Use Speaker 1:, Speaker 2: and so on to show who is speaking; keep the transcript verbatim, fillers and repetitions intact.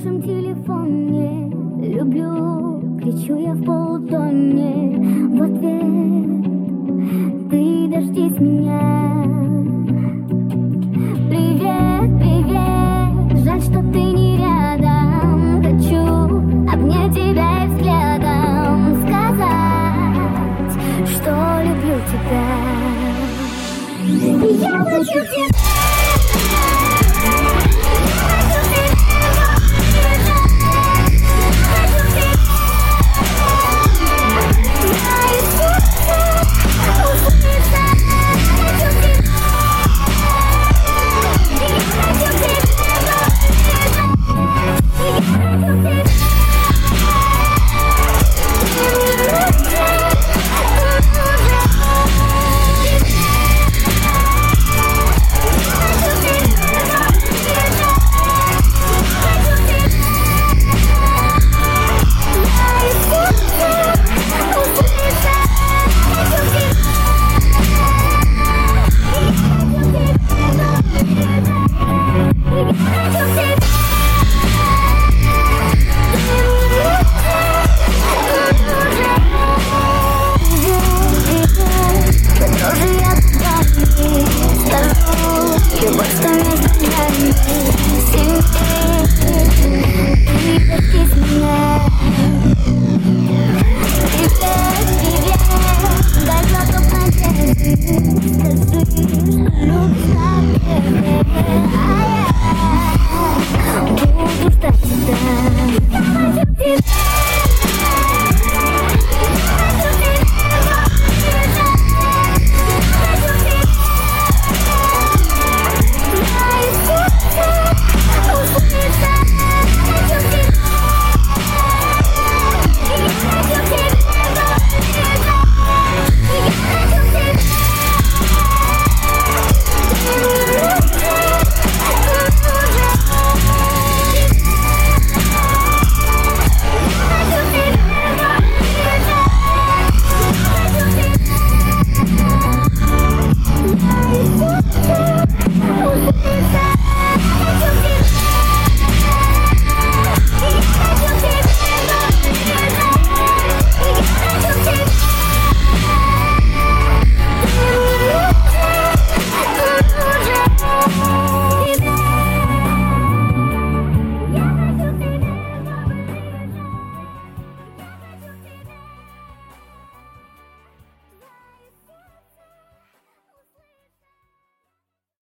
Speaker 1: нашем телефоне. Люблю, кричу я в полутоне. В ответ ты дождись меня. Привет, привет, жаль, что ты не рядом. Хочу обнять тебя и взглядом сказать, что люблю тебя. Я хочу тебя.